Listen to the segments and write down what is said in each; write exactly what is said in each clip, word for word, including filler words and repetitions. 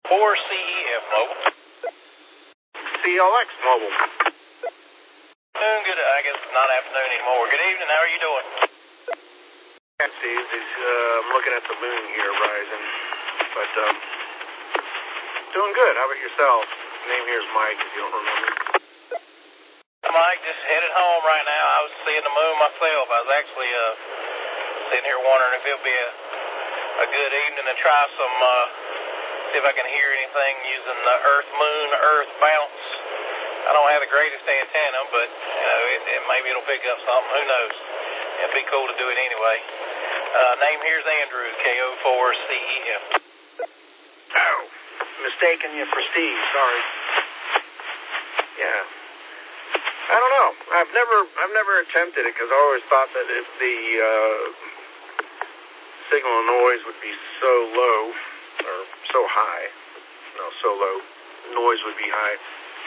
four C E F Mobile. C L X Mobile. Doing good. I guess it's not afternoon anymore. Good evening. How are you doing? Yeah, Steve. Uh, I'm looking at the moon here rising. But, um, doing good. How about yourself? Name here is Mike, if you don't remember. Mike, just headed home right now. I was seeing the moon myself. I was actually uh, sitting here wondering if it'll be a, a good evening to try some, uh, see if I can hear anything using the Earth Moon, Earth Bounce. I don't have the greatest antenna, but, you know, it, it, maybe it'll pick up something. Who knows? It'd be cool to do it anyway. Uh, name here's Andrew, K O four C E F. Oh, mistaken you for Steve. Sorry. Yeah. I don't know. I've never, I've never attempted it because I always thought that if the uh, signal noise would be so low or so high, no, so low, noise would be high.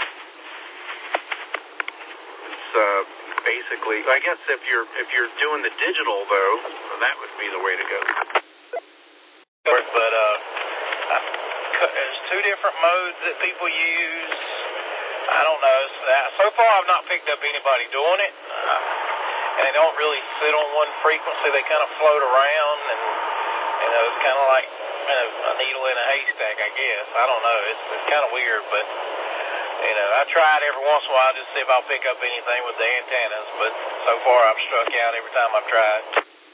It's uh, basically, I guess if you're if you're doing the digital though, that would be the way to go. But uh, there's two different modes that people use. I don't know. So far, I've not picked up anybody doing it, uh, and they don't really sit on one frequency. They kind of float around, and you know, it's kind of like you know, a needle in a haystack, I guess. I don't know. It's, it's kind of weird, but you know, I tried every once in a while just to see if I'll pick up anything with the antennas. But so far, I've struck out every time I've tried.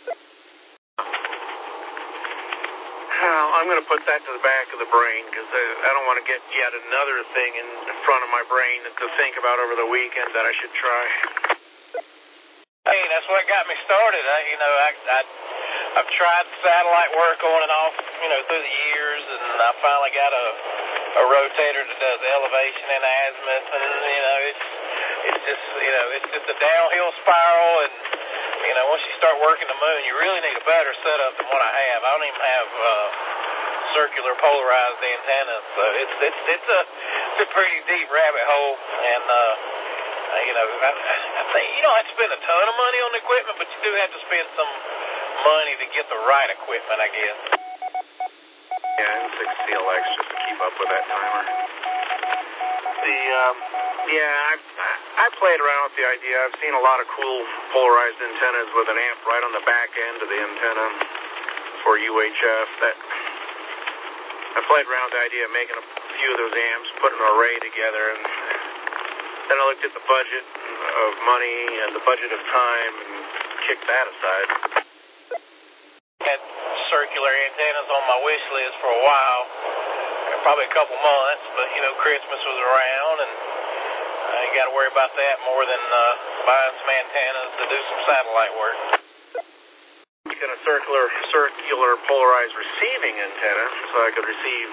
Well, I'm going to put that to the back of the brain because I, I don't want to get yet another thing in front of my brain to think about over the weekend that I should try. Hey, that's what got me started. I, you know, I, I, I've tried satellite work on and off, you know, through the years, and I finally got a, a rotator that does elevation and azimuth, and, you know, it's, it's just, you know, it's just a downhill spiral, and you know, once you start working the moon, you really need a better setup than what I have. I don't even have uh, circular polarized antennas, so it's it's it's a it's a pretty deep rabbit hole. And uh, you know, I, I think you don't have to spend a ton of money on the equipment, but you do have to spend some money to get the right equipment, I guess. Yeah, and six C L X just to keep up with that timer. The um, yeah, I've I played around with the idea. I've seen a lot of cool polarized antennas with an amp right on the back end of the antenna for U H F. That I played around with the idea of making a few of those amps, putting an array together, and then I looked at the budget of money and the budget of time and kicked that aside. Had circular antennas on my wish list for a while, probably a couple months, but you know, Christmas was around and Uh, you got to worry about that more than uh, buying some antennas to do some satellite work. Making a circular, circular polarized receiving antenna so I could receive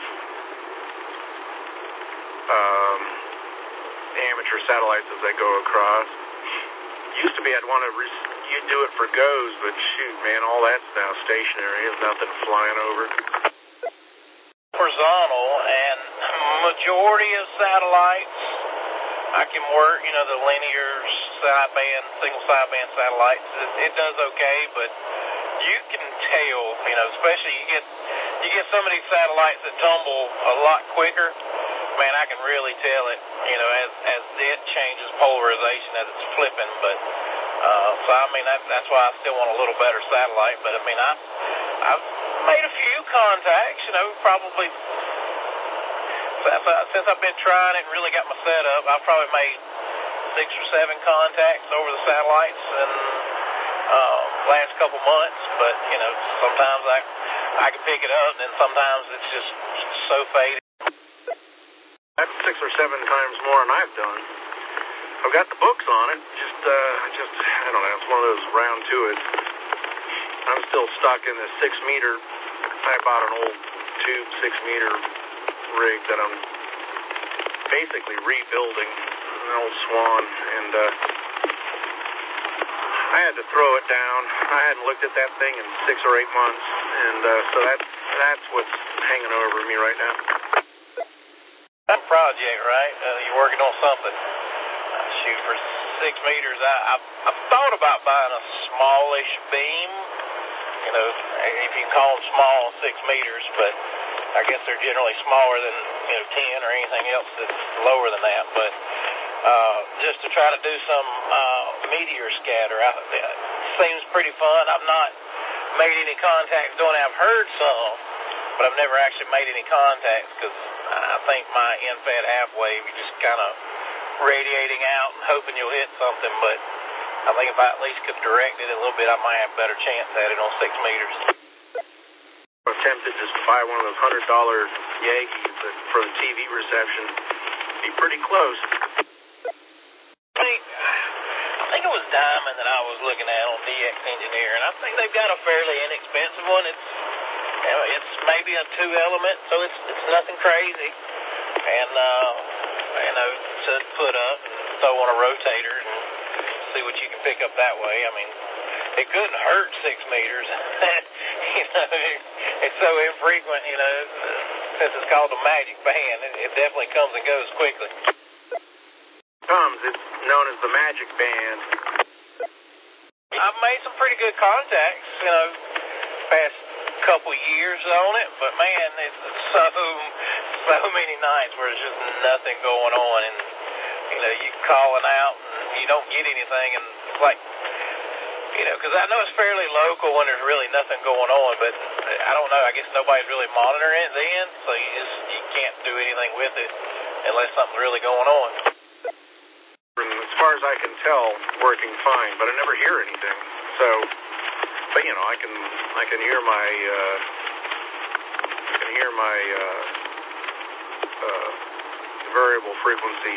um, amateur satellites as they go across. Used to be I'd want to re- you do it for G O S, but shoot, man, all that's now stationary. There's nothing flying over. Horizontal, and majority of satellites I can work, you know, the linear sideband, single sideband satellites, it, it does okay, but you can tell, you know, especially you get you get some of these satellites that tumble a lot quicker. Man, I can really tell it, you know, as as it changes polarization as it's flipping. But uh, so I mean, that, that's why I still want a little better satellite. But I mean, I I've made a few contacts, you know, probably. Since I've been trying it and really got my setup, I've probably made six or seven contacts over the satellites in uh, last couple months. But you know, sometimes I I can pick it up, and then sometimes it's just so faded. That's six or seven times more than I've done. I've got the books on it. Just uh, just I don't know. It's one of those round to it. I'm still stuck in the six meter. I bought an old tube six meter. rig that I'm basically rebuilding, an old Swan, and uh, I had to throw it down. I hadn't looked at that thing in six or eight months, and uh, so that's that's what's hanging over me right now. That project, right? Uh, you're working on something. Uh, shoot, for six meters, I, I I've thought about buying a smallish beam. You know, if you can call them small, six meters, but I guess they're generally smaller than, you know, ten or anything else that's lower than that. But uh, just to try to do some uh, meteor scatter, I, it seems pretty fun. I've not made any contacts doing it. I've heard some, but I've never actually made any contacts because I think my end-fed half wave, you're just kind of radiating out and hoping you'll hit something. But I think if I at least could direct it a little bit, I might have a better chance at it on six meters. I'm tempted just to buy one of those one hundred dollar Yankees that for the T V reception. Be pretty close. I think, I think it was Diamond that I was looking at on D X Engineer, and I think they've got a fairly inexpensive one. It's you know, it's maybe a two element, so it's it's nothing crazy. And uh, you know, to put up and throw on a rotator and see what you can pick up that way. I mean, it couldn't hurt six meters. you know, it, it's so infrequent, you know, since it's called the magic band, it, it definitely comes and goes quickly. Comes, it's known as the magic band. I've made some pretty good contacts, you know, past couple years on it, but man, it's so, so many nights where there's just nothing going on, and, you know, you calling out and you don't get anything, and it's like, you know, because I know it's fairly local when there's really nothing going on, but I don't know, I guess nobody's really monitoring it then, so you just, you can't do anything with it unless something's really going on. As far as I can tell, working fine, but I never hear anything, so, but you know, I can, I can hear my, uh, I can hear my, uh, uh, variable frequency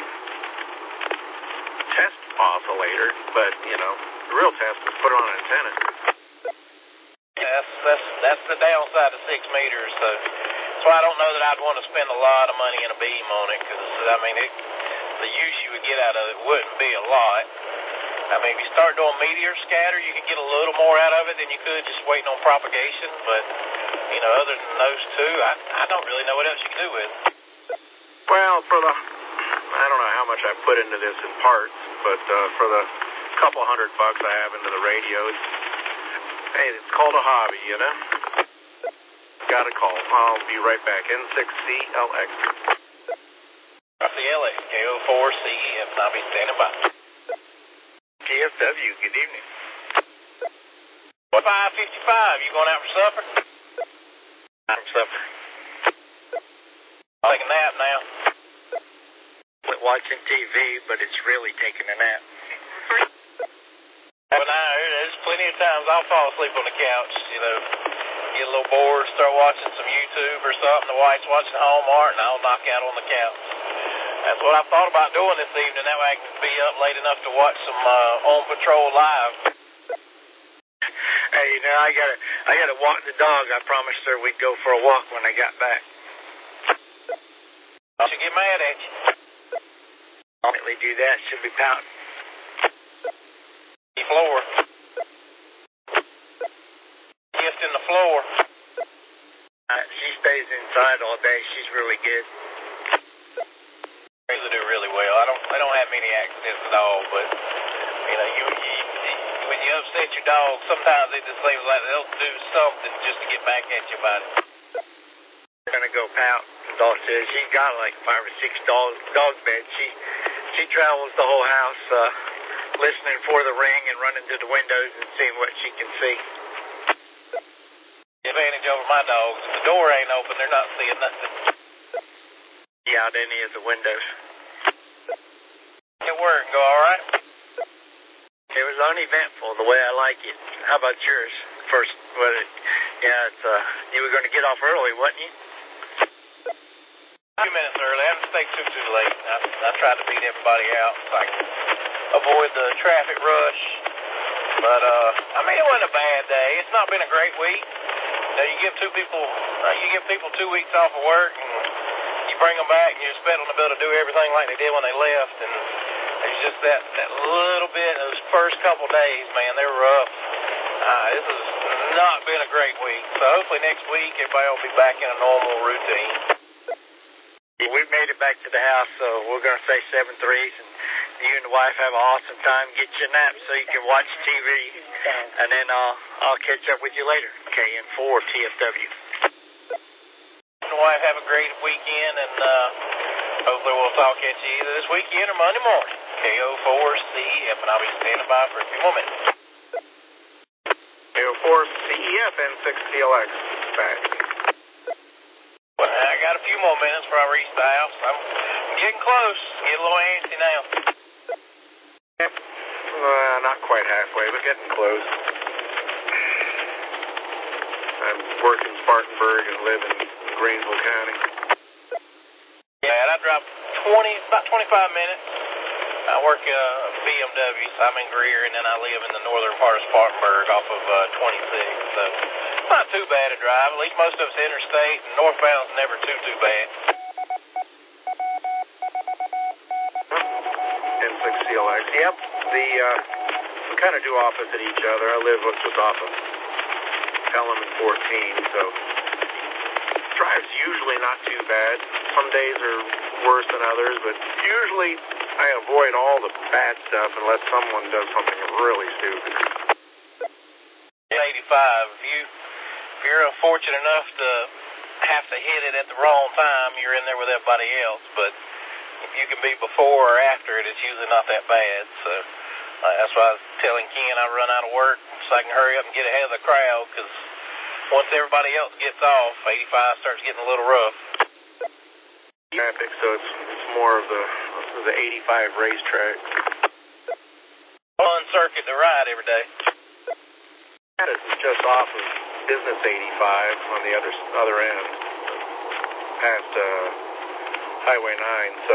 test oscillator, but, you know, the real test is put it on an antenna. Yeah, that's, that's, that's the downside of six meters, so that's why I don't know that I'd want to spend a lot of money in a beam on it, because, I mean, it, the use you would get out of it wouldn't be a lot. I mean, if you start doing meteor scatter, you can get a little more out of it than you could just waiting on propagation, but, you know, other than those two, I, I don't really know what else you can do with it. Well, for the, I don't know how much I put into this in parts, but uh, for the couple hundred bucks I have into the radio, it's, hey, it's called a hobby, you know? Got a call. I'll be right back. N six C L X. C L X, K O four C E F, and I'll be standing by. T F W, good evening. five fifty-five, you going out for supper? Out for supper. I'll take a nap now. Quit watching T V, but it's really taking a nap. Well, now, there's plenty of times I'll fall asleep on the couch, you know, get a little bored, start watching some YouTube or something, the wife's watching Hallmark, and I'll knock out on the couch. That's what I thought about doing this evening, that way I can be up late enough to watch some uh, On Patrol live. Hey, you know, I gotta, I gotta walk the dog. I promised her we'd go for a walk when I got back. She'll get mad at you. I'll immediately do that. She'll be pouting. The floor. Gift in the floor. Uh, she stays inside all day. She's really good. They do really well. I don't, I don't have many accidents at all, but, you know, you, you, when you upset your dog, sometimes it just seems like they'll do something just to get back at you about it. We're gonna go pout. The dog says she's got like five or six dog dog beds. She she travels the whole house, uh, listening for the ring and running to the windows and seeing what she can see. The advantage over my dogs, if the door ain't open, they're not seeing nothing. Yeah, out any of the windows. It worked. Go all right? It was uneventful, the way I like it. How about yours? First, what? It, yeah, it's uh, you were going to get off early, wasn't you? A few minutes early. I didn't stay too too late. I, I tried to beat everybody out so I could avoid the traffic rush. But uh, I mean, it wasn't a bad day. It's not been a great week. You know, you give two people, uh, you give people two weeks off of work, and you bring them back, and you expect them to be able to do everything like they did when they left, and it's just that that little bit. Those first couple days, man, they were rough. Uh, this has not been a great week. So hopefully next week everybody will be back in a normal routine. We've made it back to the house, so we're going to say seven threes, and you and the wife have an awesome time. Get your nap so you can watch T V, and then uh, I'll catch up with you later. K N four T F W. and wife have a great weekend, and uh, hopefully we'll talk at you either this weekend or Monday morning. K O four C E F, and I'll be standing by for a few more minutes. K O four C E F N six C L X, back. Well, I got a few more minutes before I reach the house. I'm getting close. Getting a little antsy now. Yep. Uh, not quite halfway, but getting close. I work in Spartanburg and live in Greenville County. Yeah, and I dropped twenty, about twenty-five minutes. I work uh, B M W, so I'm in Greer, and then I live in the northern part of Spartanburg off of uh, twenty-six. So not too bad a drive. At least most of it's interstate, and northbound's never too, too bad. N six C L X, yep. The, uh, we kind of do opposite each other. I live just off of Pelham and fourteen, so drive's usually not too bad. Some days are worse than others, but usually I avoid all the bad stuff unless someone does something really stupid. eighty-five, if, you, if you're unfortunate enough to have to hit it at the wrong time, you're in there with everybody else, but if you can be before or after it, it's usually not that bad. So uh, that's why I was telling Ken I run out of work so I can hurry up and get ahead of the crowd, because once everybody else gets off, eighty-five starts getting a little rough. Traffic, so it's, it's more of the, the eighty-five racetrack. Fun circuit to ride every day. That is just off of Business eighty-five on the other other end, past uh, Highway nine. So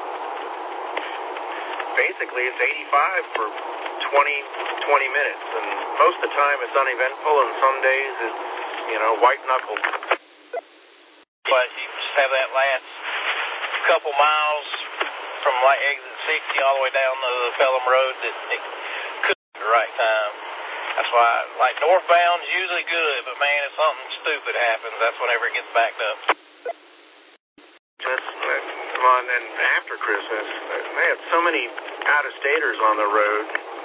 basically, it's eighty-five for twenty, twenty minutes, and most of the time it's uneventful, and some days it's, you know, white knuckle. But you just have that last couple miles from like exit sixty all the way down the Pelham Road that it could be the right time. That's why, like, northbound's usually good, but man, if something stupid happens, that's whenever it gets backed up. That's, come on, and after Christmas, they had so many out-of-staters on the road.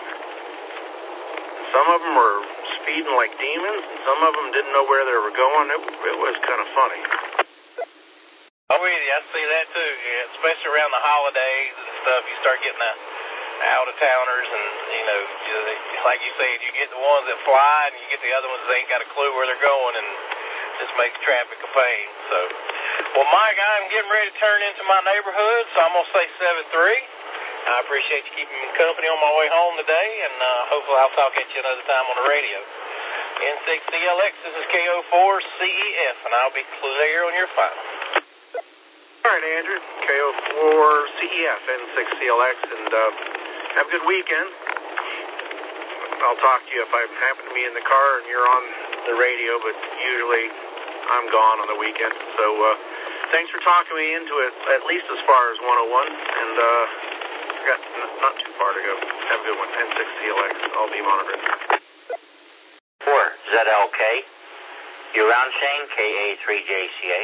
Some of them were speeding like demons, and some of them didn't know where they were going. It, it was kind of funny. I'm with you. I see that too. Yeah, especially around the holidays and stuff, you start getting the out-of-towners, and you know, you, like you said, you get the ones that fly, and you get the other ones that ain't got a clue where they're going, and just makes traffic a pain. So, well, Mike, I'm getting ready to turn into my neighborhood, so I'm gonna say seven three. I appreciate you keeping me company on my way home today, and uh, hopefully I'll talk at you another time on the radio. N six C L X, this is K O four C E F, and I'll be clear on your final. All right, Andrew, K O four C E F, N six C L X, and uh, have a good weekend. I'll talk to you if I happen to be in the car and you're on the radio, but usually I'm gone on the weekend. So uh, thanks for talking me into it, at least as far as one oh one, and uh, got not too far to go. Have a good one, N six C L X. I'll be monitoring. four Z L K, you around, Shane? K A three J C A.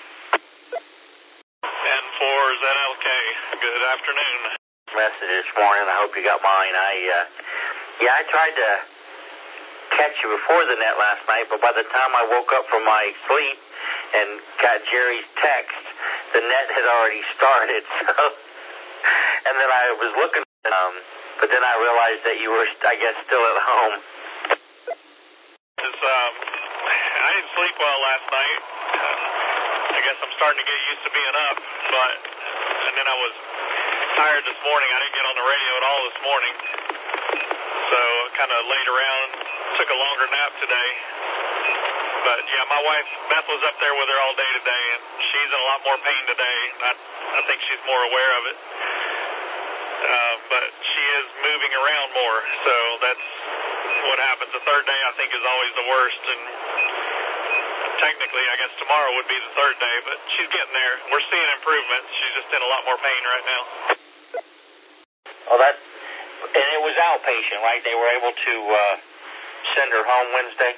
N four Z L K, good afternoon. Message this morning, I hope you got mine. I, uh, yeah, I tried to catch you before the net last night, but by the time I woke up from my sleep and got Jerry's text, the net had already started, so, and then I was looking, um, but then I realized that you were, I guess, still at home. It's, um, I didn't sleep well last night. Uh, I guess I'm starting to get used to being up, but, and then I was tired this morning. I didn't get on the radio at all this morning, so kind of laid around, took a longer nap today. But yeah, my wife Beth was up there with her all day today, and she's in a lot more pain today. I, I think she's more aware of it, uh, but she is moving around more, so that's what happens. The third day I think is always the worst, and technically I guess tomorrow would be the third day, but she's getting there. We're seeing improvements. She's just in a lot more pain right now. Well, that, and it was outpatient, right? They were able to uh, send her home Wednesday?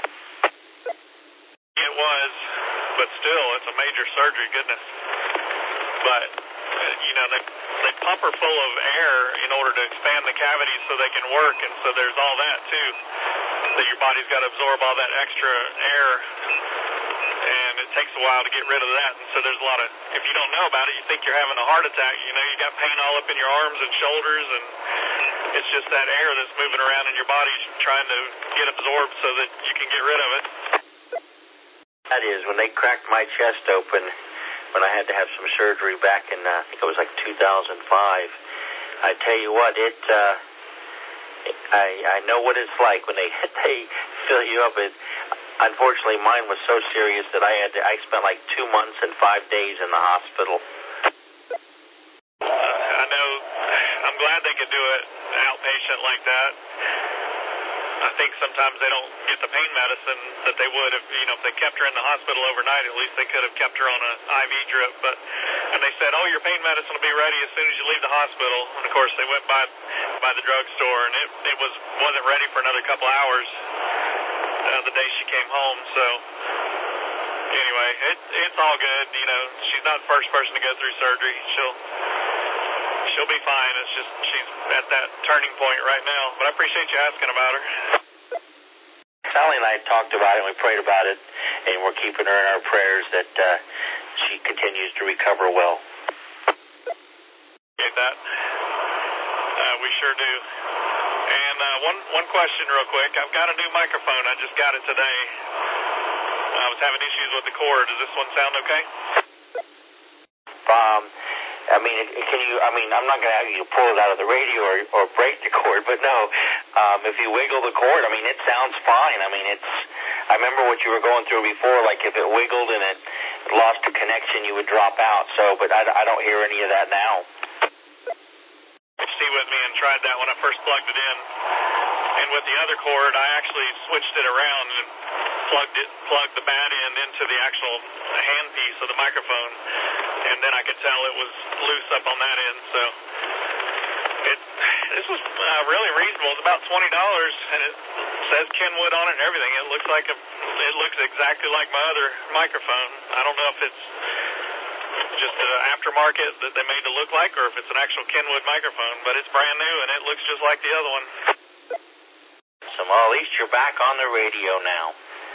It was, but still, it's a major surgery, goodness. But, uh, you know, they, they pump her full of air in order to expand the cavities so they can work, and so there's all that, too, that your body's got to absorb all that extra air. And it takes a while to get rid of that. And so there's a lot of, if you don't know about it, you think you're having a heart attack. You know, you got pain all up in your arms and shoulders, and it's just that air that's moving around in your body trying to get absorbed so that you can get rid of it. That is, when they cracked my chest open, when I had to have some surgery back in, uh, I think it was like two thousand five, I tell you what, it, uh, I, I know what it's like when they, they fill you up. It, unfortunately, mine was so serious that I had to, I spent like two months and five days in the hospital. Uh, I know, I'm glad they could do it outpatient like that. I think sometimes they don't get the pain medicine that they would if, you know, if they kept her in the hospital overnight. At least they could have kept her on an I V drip. But, and they said, oh, your pain medicine will be ready as soon as you leave the hospital. And of course, they went by by the drugstore, and it it was wasn't ready for another couple hours uh, the day she came home. So anyway, it it's all good. You know, she's not the first person to go through surgery. She'll. She'll be fine. It's just she's at that turning point right now. But I appreciate you asking about her. Sally and I talked about it, and we prayed about it, and we're keeping her in our prayers that uh, she continues to recover well. Get that? Uh, we sure do. And uh, one one question real quick. I've got a new microphone. I just got it today. I was having issues with the cord. Does this one sound okay? Um... I mean, can you, I mean, I'm not going to have you pull it out of the radio or, or break the cord, but no, um, if you wiggle the cord, I mean, it sounds fine. I mean, it's, I remember what you were going through before, like if it wiggled and it lost a connection, you would drop out. So, but I, I don't hear any of that now. Stay with me and tried that when I first plugged it in. And with the other cord, I actually switched it around and plugged it, plugged the bad end into the actual handpiece of the microphone. And then I could tell it was loose up on that end. So it this was uh, really reasonable. It's about twenty dollars, and it says Kenwood on it and everything. It looks like a, it looks exactly like my other microphone. I don't know if it's just an aftermarket that they made to look like, or if it's an actual Kenwood microphone. But it's brand new, and it looks just like the other one. So, well, at least you're back on the radio now.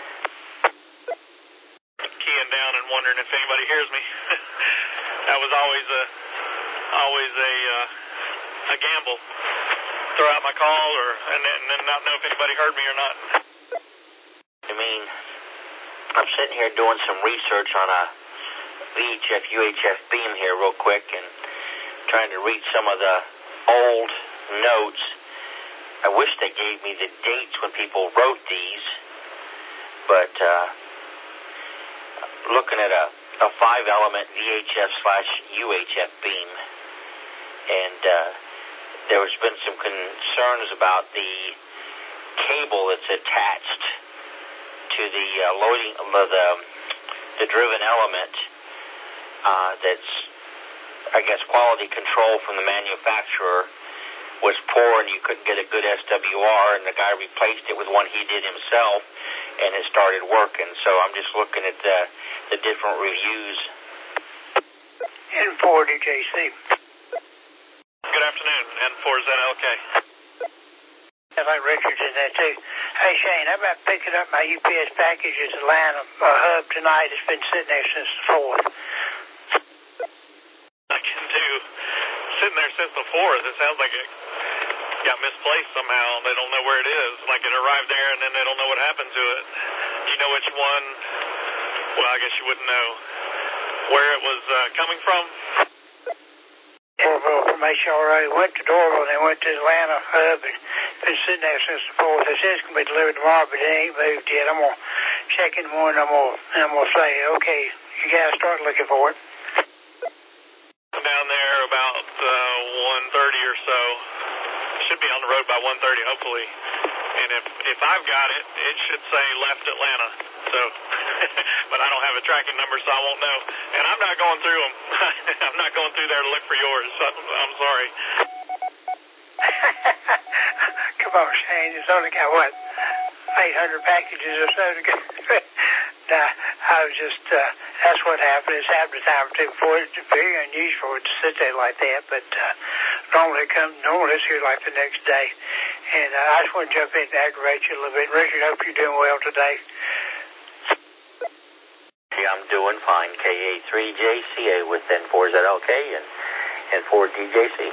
Keying down and wondering if anybody hears me. That was always a always a uh, a gamble. Throw out my call, or and then, and then not know if anybody heard me or not. I mean, I'm sitting here doing some research on a V H F U H F beam here real quick and trying to read some of the old notes. I wish they gave me the dates when people wrote these, but uh, looking at a, a five-element V H F slash U H F beam, and uh, there has been some concerns about the cable that's attached to the uh, loading, uh, the the driven element. Uh, that's, I guess, quality control from the manufacturer was poor, and you couldn't get a good S W R, and the guy replaced it with one he did himself, and it started working. So I'm just looking at the, the different reviews. N four D J C. Good afternoon, N four Z L K. I like Richard's in there too. Hey Shane, how about picking up my U P S package at Atlanta uh, hub tonight? It's been sitting there since the fourth. I can do. Sitting there since the fourth. It sounds like it got misplaced somehow. They don't know where it is. Like it arrived there and then they don't know what happened to it. Do you know which one? Well, I guess you wouldn't know where it was uh, coming from. Dorville from H R A went to Dorville and they went to Atlanta hub and been sitting there since the fourth. They said it's gonna be delivered tomorrow, but it ain't moved yet. I'm gonna check in the morning. I'm gonna I'm gonna say, okay, you guys start looking for it. Down there about uh, one thirty or so. Should be on the road by one thirty, hopefully. And if if I've got it, it should say left Atlanta. So, but I don't have a tracking number, so I won't know. And I'm not going through them. I'm not going through there to look for yours. So I'm, I'm sorry. Come on, Shane. It's only got what eight hundred packages or so to go. Nah, I was just, uh, that's what happened. It's happened a time or two before. It's very unusual for it to sit there like that, but uh, normally it comes, normally it's here like the next day. And uh, I just want to jump in and aggravate you a little bit. Richard, I hope you're doing well today. Yeah, I'm doing fine. K A three J C A with N four Z L K and N four D J C.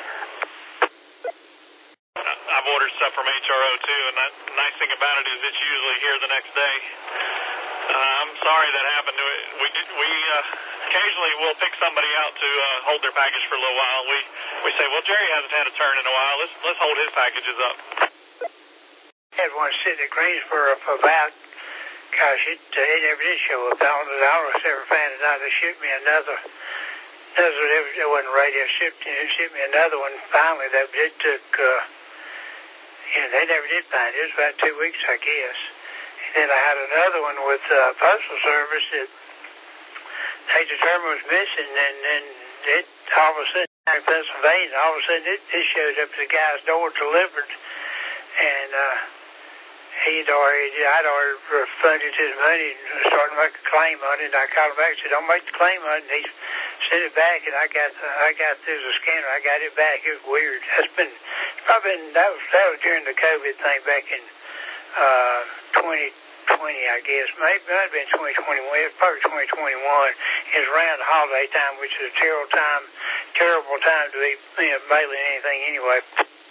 I've ordered stuff from H R O too, and the nice thing about it is it's usually here the next day. Uh, I'm sorry that happened. We did, we uh, occasionally will pick somebody out to uh, hold their package for a little while. We we say, well, Jerry hasn't had a turn in a while. Let's let's hold his packages up. I had one sitting at Greensboro for about, gosh, it, uh, it never did show up. I don't know, I don't know if they ever found it out. They shipped me another. another it, was, it wasn't radio shipped. It shipped me another one. Finally, that it took. Uh, you know, they never did find it. It was about two weeks, I guess. And then I had another one with uh, Postal Service that they determined was missing, and then it all of a sudden in Pennsylvania, all of a sudden it, it showed up at the guy's door delivered, and uh, he'd already, I'd already refunded his money and started to make a claim on it. And I called him back and said, "Don't make the claim on it." And he sent it back, and I got I got through the scanner. I got it back. It was weird. That's been probably been, that was that was during the COVID thing back in uh, twenty twenty, I guess. Maybe it might have been twenty twenty-one. It was probably twenty twenty-one. It was around the holiday time, which is a terrible time, terrible time to be you know, mailing anything anyway.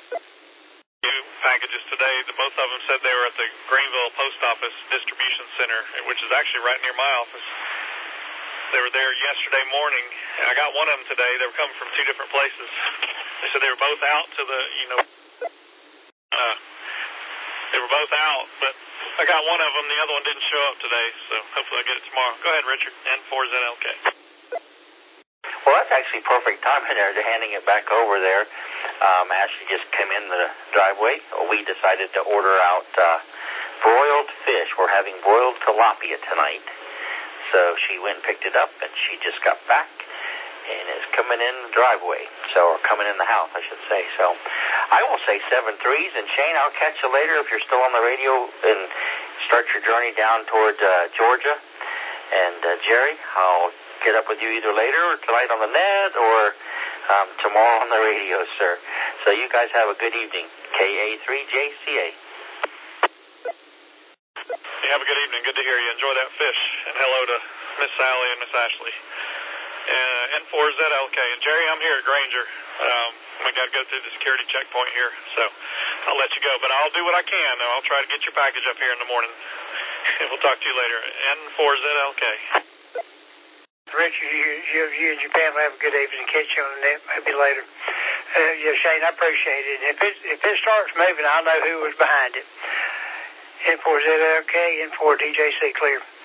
New packages today. Both of them said they were at the Greenville Post Office Distribution Center, which is actually right near my office. They were there yesterday morning. I got one of them today. They were coming from two different places. They said they were both out to the, you know, uh, they were both out, but I got one of them. The other one didn't show up today, so hopefully I'll get it tomorrow. Go ahead, Richard. N four Z L K. Well, that's actually perfect timing there. They're handing it back over there. Um, Ashley just came in the driveway. We decided to order out uh, broiled fish. We're having broiled tilapia tonight. So she went and picked it up, and she just got back and is coming in the driveway. So, or coming in the house, I should say. So I will say seven threes. And Shane, I'll catch you later if you're still on the radio and start your journey down toward uh, Georgia. And uh, Jerry, I'll get up with you either later or tonight on the net or um, tomorrow on the radio, sir. So you guys have a good evening. K A three J C A. You have a good evening. Good to hear you. Enjoy that fish. And hello to Miss Sally and Miss Ashley. Uh, N four Z L K. And Jerry, I'm here at Granger. Um, we got to go through the security checkpoint here, so I'll let you go. But I'll do what I can. I'll try to get your package up here in the morning. We'll talk to you later. N four Z L K. Richard, you, you, you and your family have a good evening. Catch you on the net maybe later. Uh, yeah, Shane, I appreciate it. If it if it starts moving, I'll know who was behind it. N four Z L K, N four D J C clear.